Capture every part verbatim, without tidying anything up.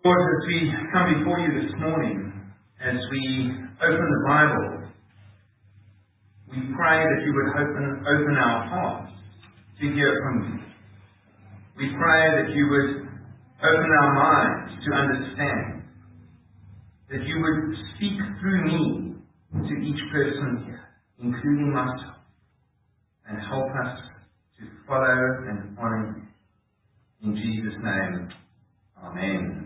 Lord, as we come before you this morning, as we open the Bible, we pray that you would open, open our hearts to hear from you. We pray that you would open our minds to understand, that you would speak through me to each person here, including myself, and help us to follow and honor you. In Jesus' name, amen.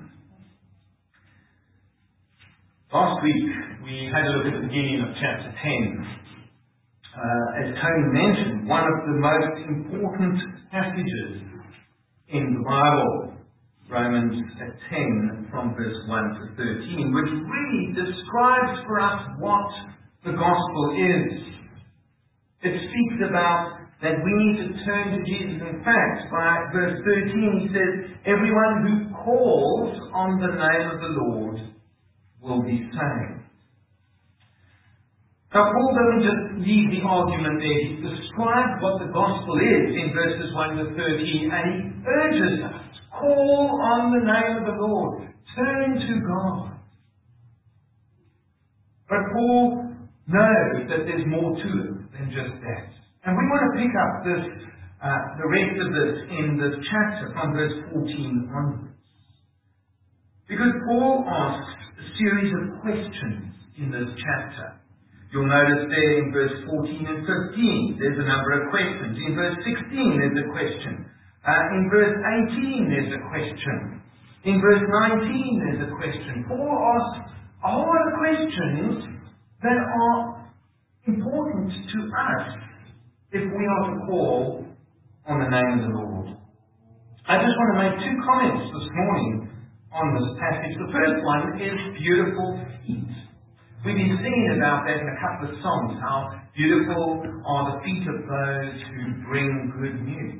Last week, we had a look at the beginning of chapter ten. Uh, as Tony mentioned, one of the most important passages in the Bible, Romans ten from verse one to thirteen, which really describes for us what the gospel is. It speaks about that we need to turn to Jesus. In fact, by verse thirteen, he says, everyone who calls on the name of the Lord will be saved. Now, Paul doesn't just leave the argument there. He describes what the gospel is in verses one to thirteen, and he urges us, call on the name of the Lord. Turn to God. But Paul knows that there's more to it than just that. And we want to pick up this, uh, the rest of this in this chapter from verse fourteen onwards. Because Paul asks a series of questions in this chapter. You'll notice there in verse fourteen and fifteen, there's a number of questions. In verse sixteen, there's a question. Uh, in verse eighteen, there's a question. In verse nineteen, there's a question. Paul asks a whole lot of questions that are important to us if we are to call on the name of the Lord. I just want to make two comments this morning on this passage. The first one is beautiful feet. We've been singing about that in a couple of songs, how beautiful are the feet of those who bring good news.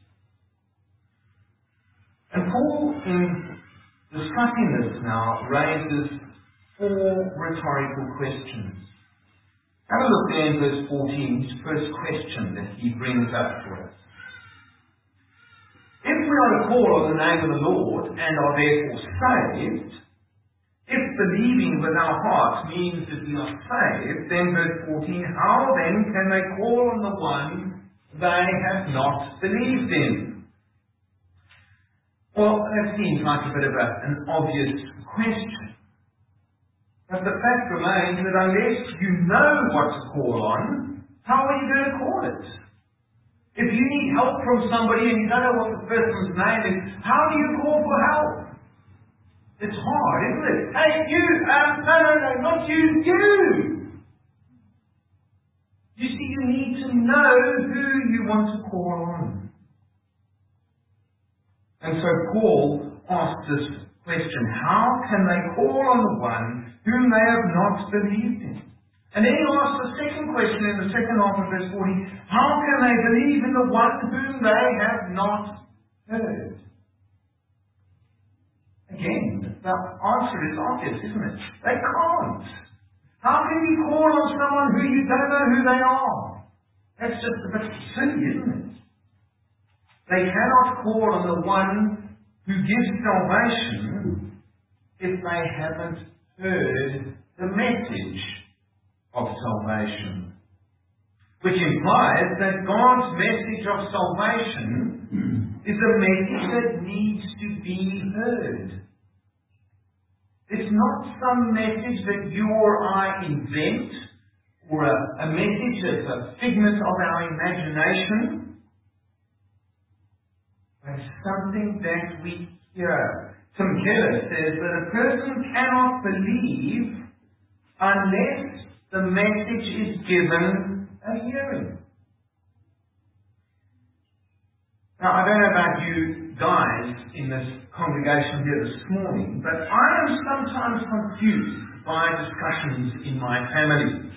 And Paul, in discussing this now, raises four rhetorical questions. Have a look there in verse fourteen, his first question that he brings up for us. If we are to call on the name of the Lord and are therefore saved, if believing with our hearts means that we are saved, then verse fourteen, how then can they call on the one they have not believed in? Well, that seems like a bit of a, an obvious question. But the fact remains that unless you know what to call on, how are you going to call it? If you need help from somebody and you don't know what the person's name is, how do you call for help? It's hard, isn't it? Hey, you! Um, no, no, no, not you, you! You see, you need to know who you want to call on. And so Paul asks this question, how can they call on the one whom they have not believed in? And then he asks the second question in the second half of verse forty, how can they believe in the one whom they have not heard? Again, the answer is obvious, isn't it? They can't. How can you call on someone who you don't know who they are? That's just a bit silly, isn't it? They cannot call on the one who gives salvation if they haven't heard the message of salvation. Which implies that God's message of salvation is a message that needs to be heard. It's not some message that you or I invent, or a, a message that's a figment of our imagination. But it's something that we hear. Tim Keller says that a person cannot believe unless the message is given a hearing. Now, I don't know about you guys in this congregation here this morning, but I am sometimes confused by discussions in my family.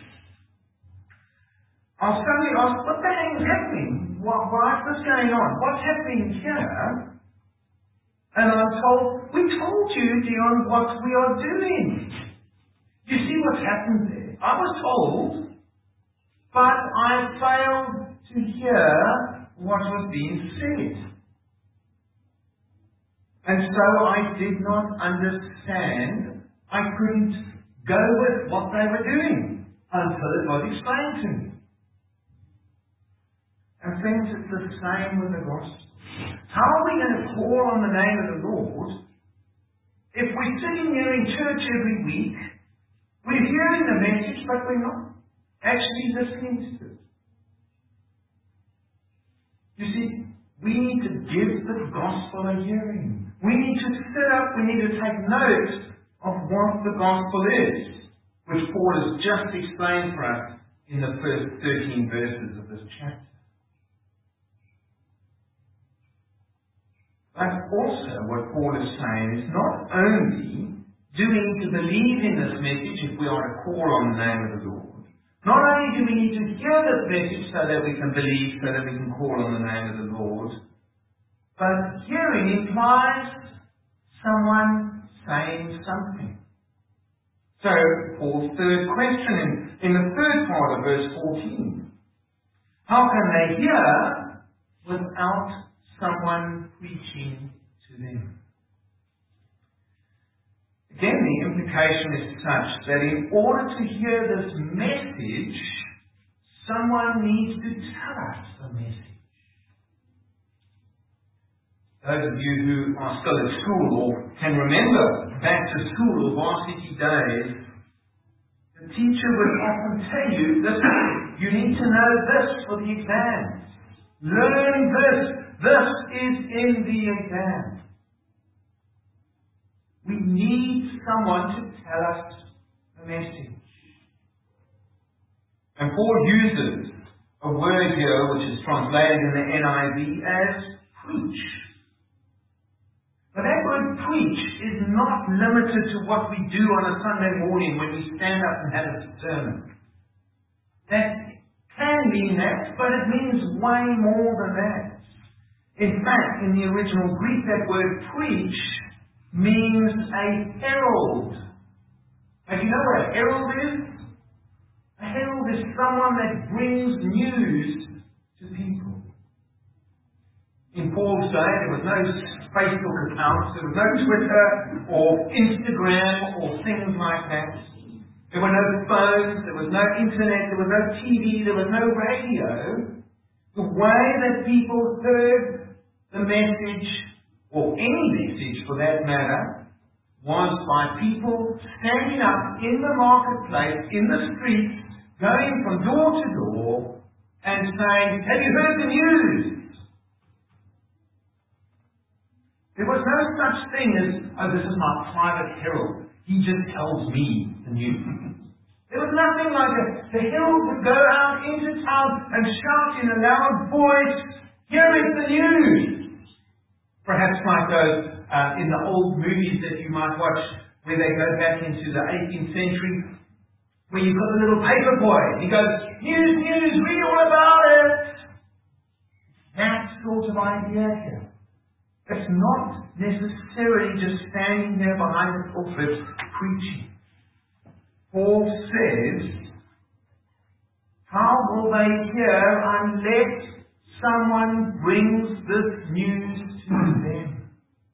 I'll suddenly ask, what the heck is happening? Why, why is this going on? What's happening here? And I'm told, we told you, Dion, what we are doing. You see what's happened there? I was told, but I failed to hear what was being said. And so I did not understand. I couldn't go with what they were doing until it was explained to me. And friends, it's the same with the gospel. How are we going to call on the name of the Lord if we're sitting here in church every week, we're hearing the message, but we're not actually listening to it? You see, we need to give the gospel a hearing. We need to sit up, we need to take note of what the gospel is, which Paul has just explained for us in the first thirteen verses of this chapter. But also what Paul is saying is not only do we need to believe in this message if we are to call on the name of the Lord, not only do we need to hear this message so that we can believe, so that we can call on the name of the Lord, but hearing implies someone saying something. So, Paul's third question in, in the third part of verse fourteen. How can they hear without someone preaching to them? Again, the implication is such that in order to hear this message, someone needs to tell us the message. Those of you who are still at school or can remember back to school or varsity days, the teacher would often tell you, listen, you need to know this for the exam. Learn this. This is in the exam. We need someone to tell us the message. And Paul uses a word here which is translated in the N I V as preach. But that word preach is not limited to what we do on a Sunday morning when we stand up and have a sermon. That can mean that, but it means way more than that. In fact, in the original Greek, that word preach means a herald. And you know what a herald is? A herald is someone that brings news to people. In Paul's day, there was no Facebook accounts, there was no Twitter or Instagram or things like that. There were no phones, there was no internet, there was no T V, there was no radio. The way that people heard the message, or any message for that matter, was by people standing up in the marketplace, in the streets, going from door to door, and saying, have you heard the news? There was no such thing as, oh, this is my private herald. He just tells me the news. There was nothing like that. The herald would go out into town and shout in a loud voice, here is the news. Perhaps like those uh, in the old movies that you might watch where they go back into the eighteenth century, where you've got the little paper boy. He goes, news, news, read all about it. That sort of idea here. It's not necessarily just standing there behind the pulpit preaching. Paul says, how will they hear unless someone brings this news to them?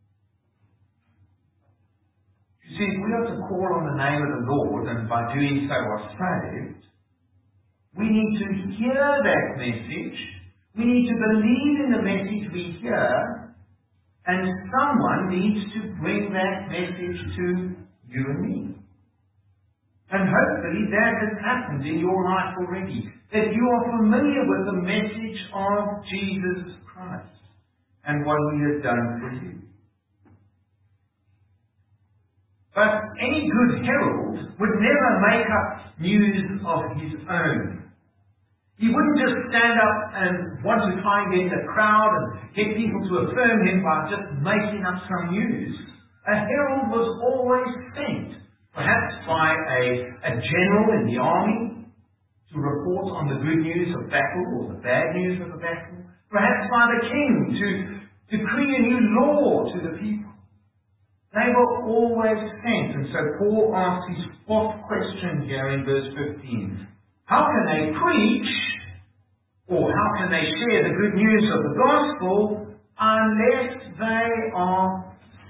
You see, if we are to call on the name of the Lord, and by doing so are saved, we need to hear that message, we need to believe in the message we hear, and someone needs to bring that message to you and me. And hopefully that has happened in your life already. That you are familiar with the message of Jesus Christ and what He has done for you. But any good herald would never make up news of his own. He wouldn't just stand up and want to try and get the crowd and get people to affirm him by just making up some news. A herald was always sent, perhaps by a, a general in the army to report on the good news of battle or the bad news of the battle. Perhaps by the king to decree a new law to the people. They were always sent. And so Paul asks his fourth question here in verse fifteen. How can they preach, or how can they share the good news of the gospel unless they are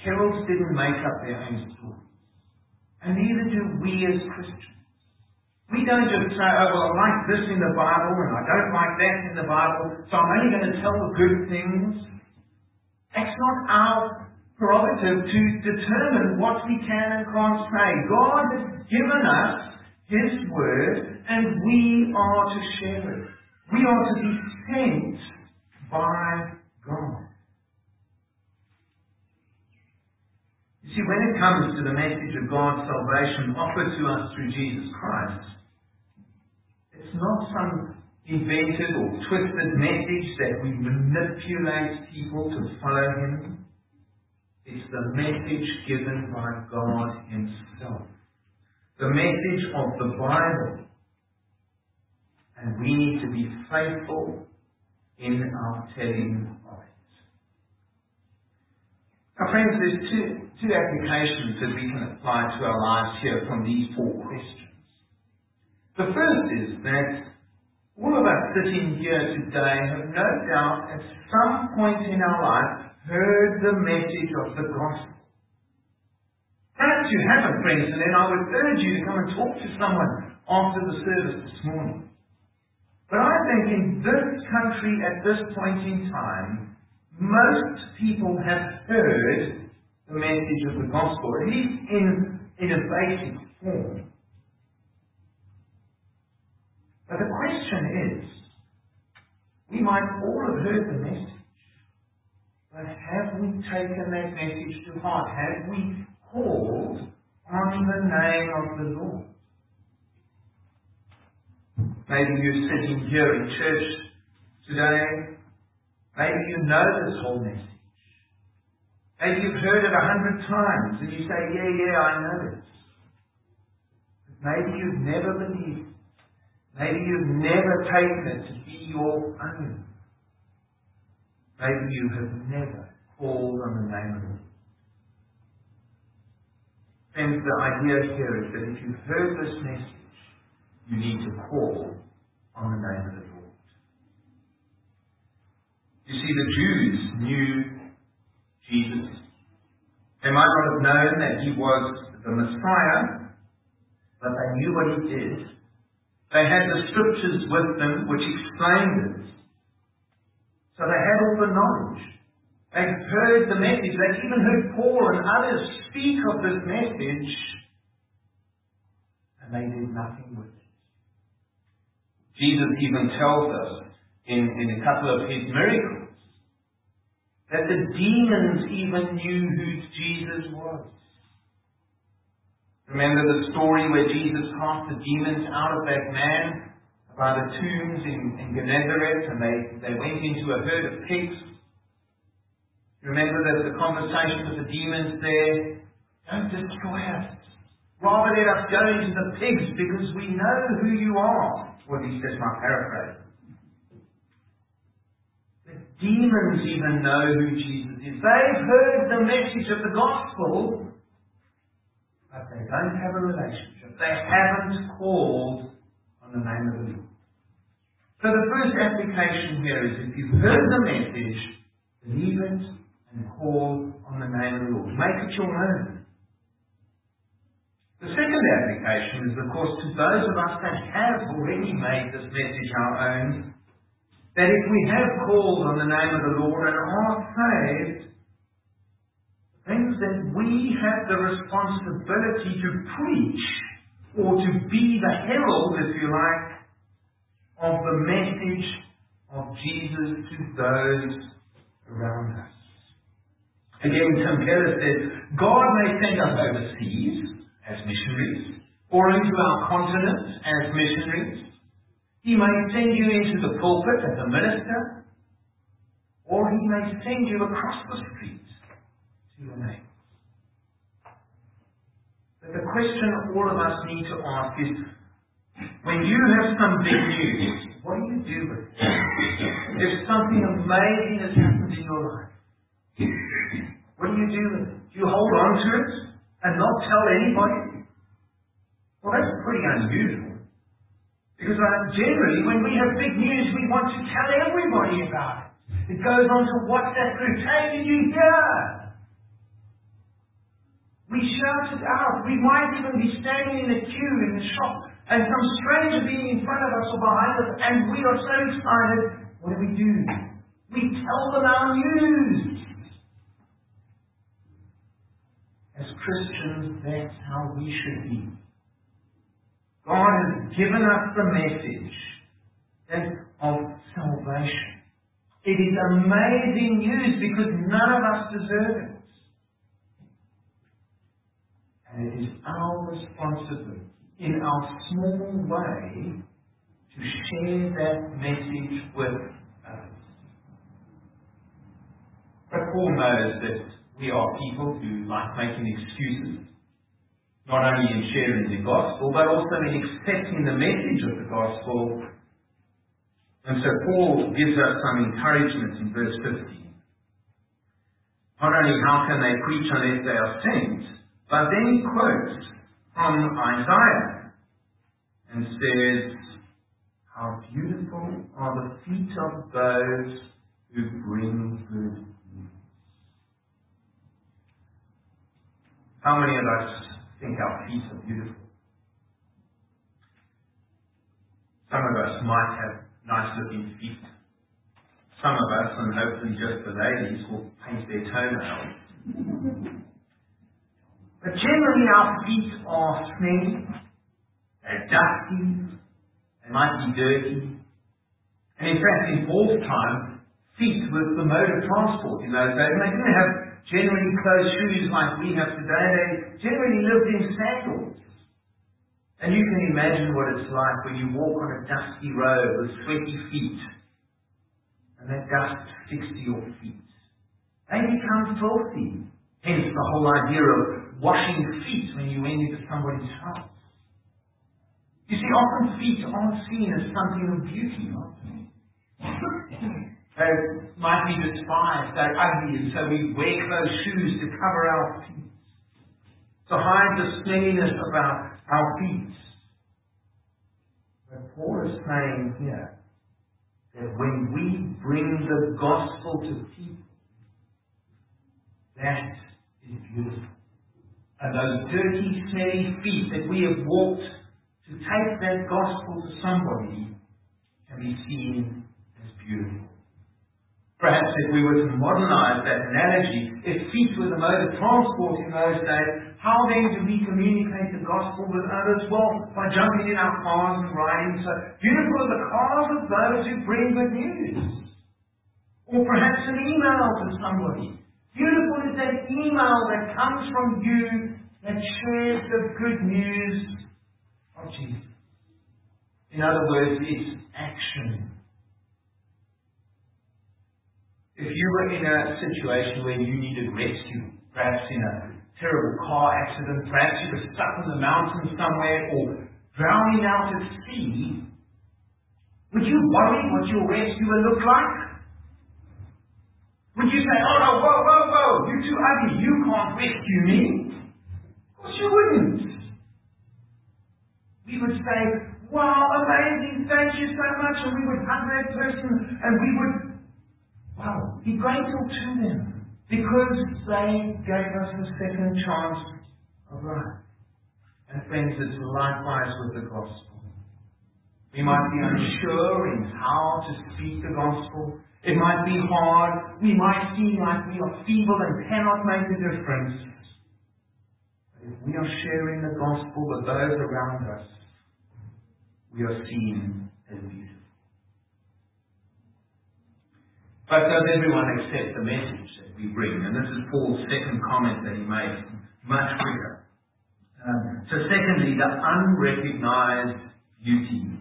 heralds didn't make up their own stories. And neither do we as Christians. We don't just say, oh, well, I like this in the Bible and I don't like that in the Bible, so I'm only going to tell the good things. That's not our prerogative to determine what we can and can't say. God has given us His Word and we are to share it. We are to be sent by God. You see, when it comes to the message of God's salvation offered to us through Jesus Christ, it's not some invented or twisted message that we manipulate people to follow Him. It's the message given by God Himself. The message of the Bible. And we need to be faithful in our telling of it. Now friends, there's two, two applications that we can apply to our lives here from these four questions. The first is that all of us sitting here today have no doubt at some point in our life heard the message of the gospel. Perhaps you haven't, friends, and then I would urge you to come and talk to someone after the service this morning. But I think in this country at this point in time, most people have heard the message of the gospel, at least in, in a basic form. But the question is, we might all have heard the message, but have we taken that message to heart? Have we called on the name of the Lord? Maybe you're sitting here in church today. Maybe you know this whole message. Maybe you've heard it a hundred times and you say, yeah, yeah, I know it. But maybe you've never believed. Maybe you've never taken it to be your own. Maybe you have never called on the name of the Lord. Friends, the idea here is that if you've heard this message, you need to call on the name of the Lord. You see, the Jews knew Jesus. They might not have known that He was the Messiah, but they knew what He did. They had the scriptures with them which explained it. So they had all the knowledge. They heard the message. They even heard Paul and others speak of this message, and they did nothing with it. Jesus even tells us in, in a couple of His miracles that the demons even knew who Jesus was. Remember the story where Jesus cast the demons out of that man by the tombs in, in Gennesaret, and they, they went into a herd of pigs. Remember that the conversation with the demons there, don't destroy us. Rather let us go into the pigs because we know who you are. Well, at least that's my paraphrase. The demons even know who Jesus is. They've heard the message of the gospel, but they don't have a relationship. They haven't called on the name of the Lord. So the first application here is if you've heard the message, believe it and call on the name of the Lord. Make it your own. The second application is, of course, to those of us that have already made this message our own, that if we have called on the name of the Lord and are saved, things that we have the responsibility to preach or to be the herald, if you like, of the message of Jesus to those around us. Again, Tim Keller says, God may send us overseas as missionaries, or into our continent as missionaries. He may send you into the pulpit as a minister, or He may send you across the street to your neighbors. But the question all of us need to ask is, when you have some big news, what do you do with it? If something amazing has happened in your life, what do you do with it? Do you hold on to it and not tell anybody? Well, that's pretty unusual. Because uh, generally, when we have big news, we want to tell everybody about it. It goes on to WhatsApp groups. Hey, did you hear? We shout it out. We might even be standing in a queue in the shop and some stranger being in front of us or behind us, and we are so excited. What do we do? We tell them our news. As Christians, that's how we should be. God has given us the message of salvation. It is amazing news because none of us deserve it. And it is our responsibility, in our small way, to share that message with others. But Paul knows that we are people who like making excuses, not only in sharing the gospel, but also in accepting the message of the gospel. And so Paul gives us some encouragement in verse fifteen. Not only how can they preach unless they are sent, but then he quotes from Isaiah and says, how beautiful are the feet of those who bring good news. How many of us think our feet are beautiful? Some of us might have nice looking feet. Some of us, and hopefully just the ladies, will paint their toenails. But generally our feet are smelly, they're dusty, they might be dirty. And in fact, in Paul's time, feet was the mode of transport in those days. And they didn't have generally closed shoes like we have today. They generally lived in sandals. And you can imagine what it's like when you walk on a dusty road with sweaty feet. And that dust sticks to your feet. They become filthy. Hence the whole idea of washing feet when you went into somebody's house. You see, often feet aren't seen as something of beauty, aren't they? They might be despised, they're ugly, and so we wear closed shoes to cover our feet, to hide the smelliness of our, our feet. But Paul is saying here that when we bring the gospel to people, that is beautiful. And those dirty, smelly feet that we have walked to take that gospel to somebody can be seen as beautiful. Perhaps if we were to modernize that analogy, if feet were the mode of transport in those days, how then do we communicate the gospel with others? Well, by jumping in our cars and riding. So beautiful are the cars of those who bring good news. Or perhaps an email to somebody. Beautiful is that email that comes from you that shares the good news of Jesus. In other words, it's action. If you were in a situation where you needed rescue, perhaps in a terrible car accident, perhaps you were stuck in the mountains somewhere or drowning out at sea, would you worry what your rescuer looked like? Would you say, oh no, whoa, whoa, whoa, you're too ugly, you can't rescue me? Of course you wouldn't. We would say, wow, amazing, thank you so much, and we would hug that person, and we would, wow, be grateful to them, because they gave us a second chance of life. And friends, it's likewise with the gospel. We might be unsure in how to speak the gospel. It might be hard. We might feel like we are feeble and cannot make a difference. But if we are sharing the gospel with those around us, we are seen as beautiful. But does everyone accept the message that we bring? And this is Paul's second comment that he makes, much quicker. Um, so secondly, the unrecognized beauty.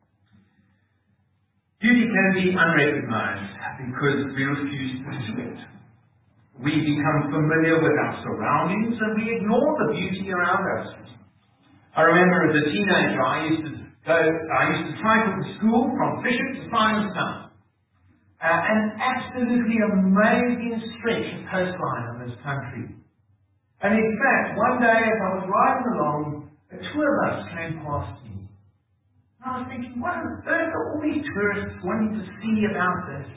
Beauty can be unrecognized because we refuse to see it. We become familiar with our surroundings and we ignore the beauty around us. I remember as a teenager, I used to go, I used to cycle to school from Bishop to Simonstown. Uh, an absolutely amazing stretch of coastline in this country. And in fact, one day as I was riding along, a tour bus came past me. And I was thinking, what on earth are all these tourists wanting to see about this?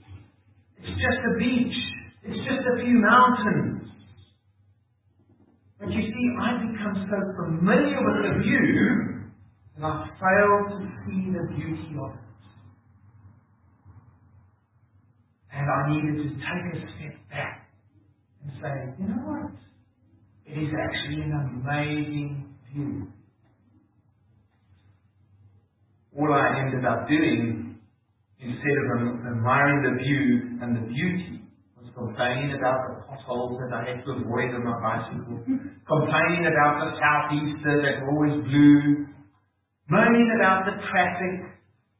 It's just a beach. It's just a few mountains. But you see, I become so familiar with the view that I fail to see the beauty of it. And I needed to take a step back and say, you know what? It is actually an amazing view. All I ended up doing, instead of admiring the view and the beauty, was complaining about the potholes that I had to avoid on my bicycle, complaining about the southeaster that always blew, moaning about the traffic.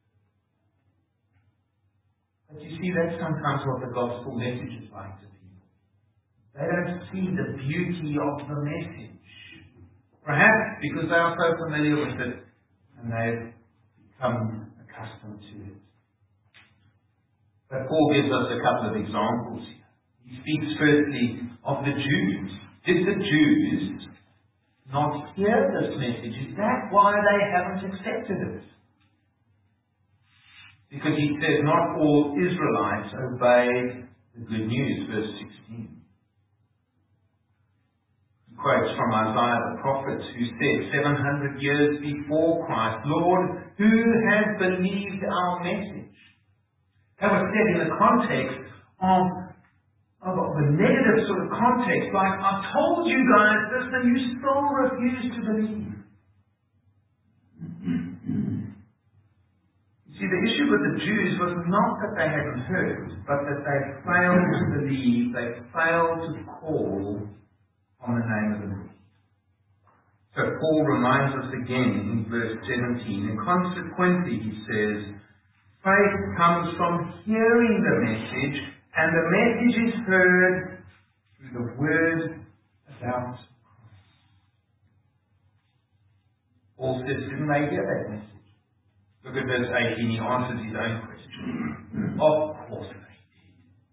But you see, that's sometimes what the gospel message is like to people. They don't see the beauty of the message. Perhaps because they are so familiar with it and they've become accustomed to it. But Paul gives us a couple of examples here. He speaks firstly of the Jews. Did the Jews not hear this message? Is that why they haven't accepted it? Because he says not all Israelites obeyed the good news, verse sixteen. He quotes from Isaiah the prophet who said seven hundred years before Christ, Lord, who has believed our message? That was said in the context of, of the negative sort of context, like, I told you guys this and you still refuse to believe. See, the issue with the Jews was not that they hadn't heard, but that they failed to believe, they failed to call on the name of the Lord. So Paul reminds us again in verse seventeen, and consequently he says, faith comes from hearing the message, and the message is heard through the word about Christ. Paul says, didn't they hear that message? Look at verse eighteen, he answers his own question. Of course they did.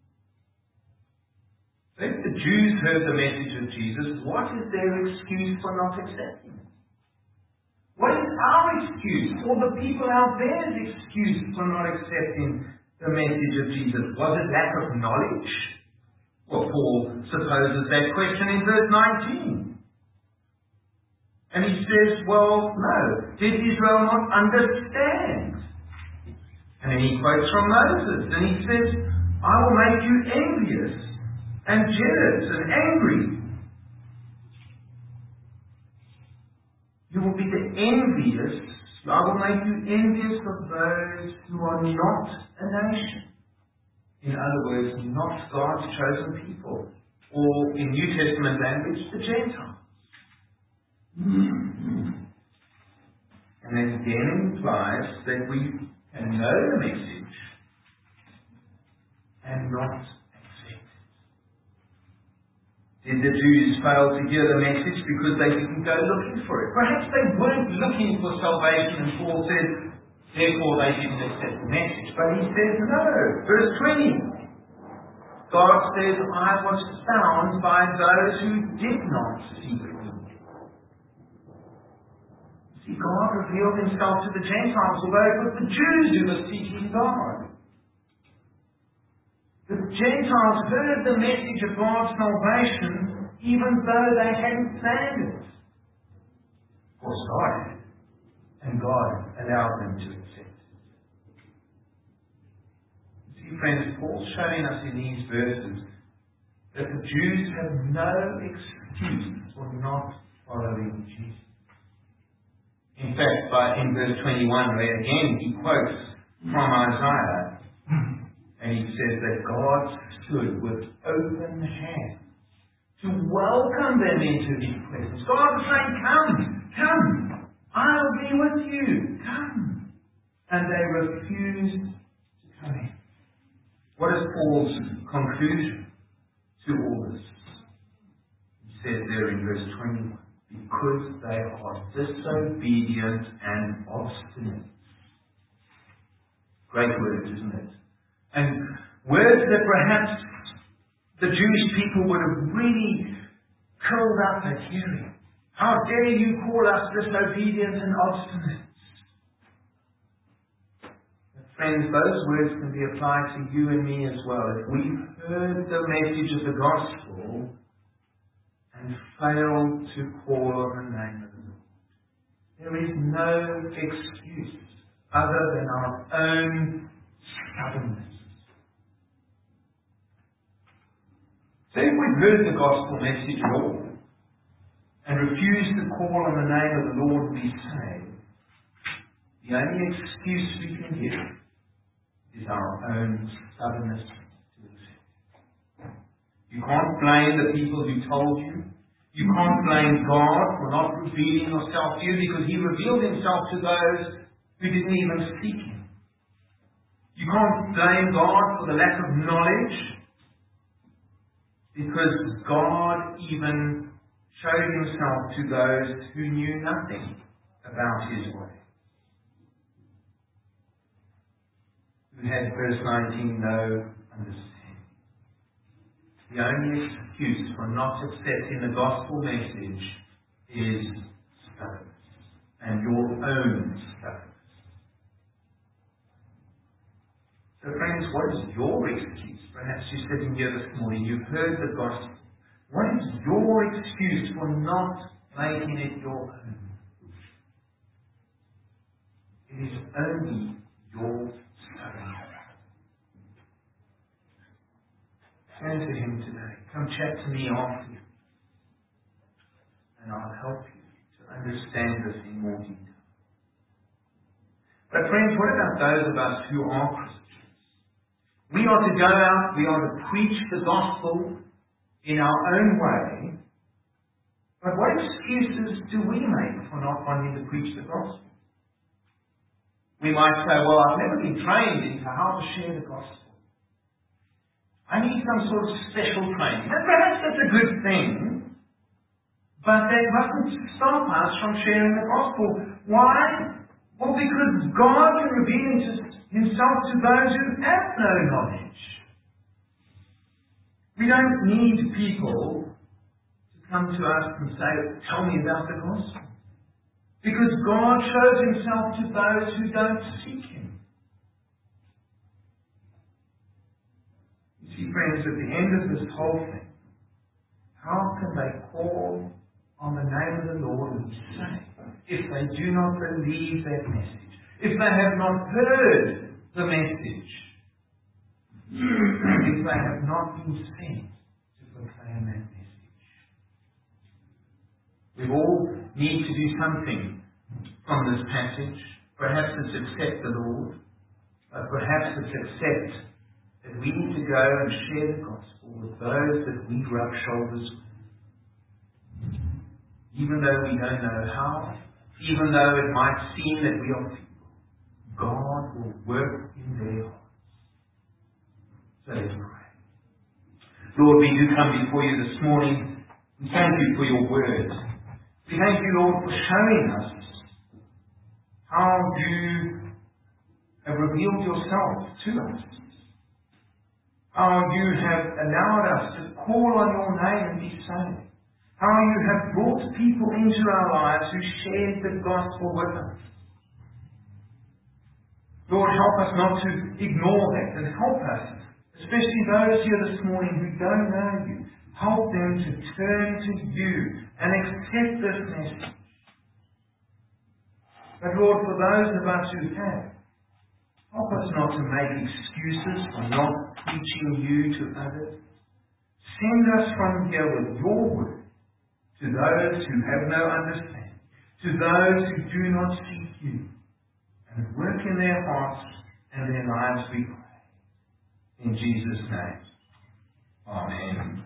So if the Jews heard the message of Jesus, what is their excuse for not accepting it? What is our excuse, or the people out there's excuse for not accepting the message of Jesus? Was it lack of knowledge? Well, Paul supposes that question in verse nineteen. And he says, well, no. Did Israel not understand? And then he quotes from Moses. And he says, I will make you envious and jealous and angry. You will be the envious. I will make you envious of those who are not a nation. In other words, not God's chosen people. Or in New Testament language, the Gentiles. And it again implies that we can know the message and not accept it. Did the Jews fail to hear the message because they didn't go looking for it? Perhaps they weren't looking for salvation, and Paul says, therefore they didn't accept the message. But he says no. Verse twenty. God says, I was found by those who did not seek me. See, God revealed himself to the Gentiles, although it was the Jews who were seeking God. The Gentiles heard the message of God's salvation, even though they hadn't planned it. Of course, God had, and God allowed them to accept it. See, friends, Paul's showing us in these verses that the Jews have no excuse for not following Jesus. In fact, by in verse twenty-one, where again he quotes from Isaiah, and he says that God stood with open hands to welcome them into his presence. God was saying, come, come, I'll be with you, come. And they refused to come in. What is Paul's conclusion to all this? He says there in verse twenty-one, because they are disobedient and obstinate. Great words, isn't it? And words that perhaps the Jewish people would have really curled up at hearing. How dare you call us disobedient and obstinate? But friends, those words can be applied to you and me as well. If we've heard the message of the gospel and fail to call on the name of the Lord. There is no excuse other than our own stubbornness. So if we've heard the gospel message at all and refuse to call on the name of the Lord and be saved, the only excuse we can give is our own stubbornness to accept. You can't blame the people who told you. You can't blame God for not revealing Himself to you, because He revealed Himself to those who didn't even seek Him. You can't blame God for the lack of knowledge, because God even showed Himself to those who knew nothing about His way. Who had, verse nineteen, no understanding. The only excuse for not accepting the gospel message is stubbornness, and your own stubbornness. So friends, what is your excuse? Perhaps you're sitting here this morning, you've heard the gospel. What is your excuse for not making it your own? It is only your stubbornness. Turn to Him today. Come chat to me after you, and I'll help you to understand this in more detail. But friends, what about those of us who are Christians? We are to go out, we are to preach the gospel in our own way. But what excuses do we make for not wanting to preach the gospel? We might say, well, I've never been trained into how to share the gospel. I need some sort of special training. And perhaps that's a good thing, but that mustn't stop us from sharing the gospel. Why? Well, because God can reveal Himself to those who have no knowledge. We don't need people to come to us and say, tell me about the gospel. Because God shows Himself to those who don't seek Him. See, friends, at the end of this whole thing, how can they call on the name of the Lord and be saved if they do not believe that message? If they have not heard the message? If they have not been sent to proclaim that message? We all need to do something from this passage. Perhaps it's accept the Lord, but perhaps it's accept that we need to go and share the gospel with those that we rub shoulders with. Even though we don't know how, even though it might seem that we are feeble, God will work in their hearts. So let's pray. Lord, we do come before you this morning. We thank you for your word. We thank you, Lord, for showing us how you have revealed yourself to us. How you have allowed us to call on your name and be saved. How you have brought people into our lives who shared the gospel with us. Lord, help us not to ignore that, and help us, especially those here this morning who don't know you, help them to turn to you and accept this message. But Lord, for those of us who have, help us not to make excuses for not preaching you to others. Send us from here with your word to those who have no understanding, to those who do not seek you, and work in their hearts and their lives, we pray. In Jesus' name. Amen.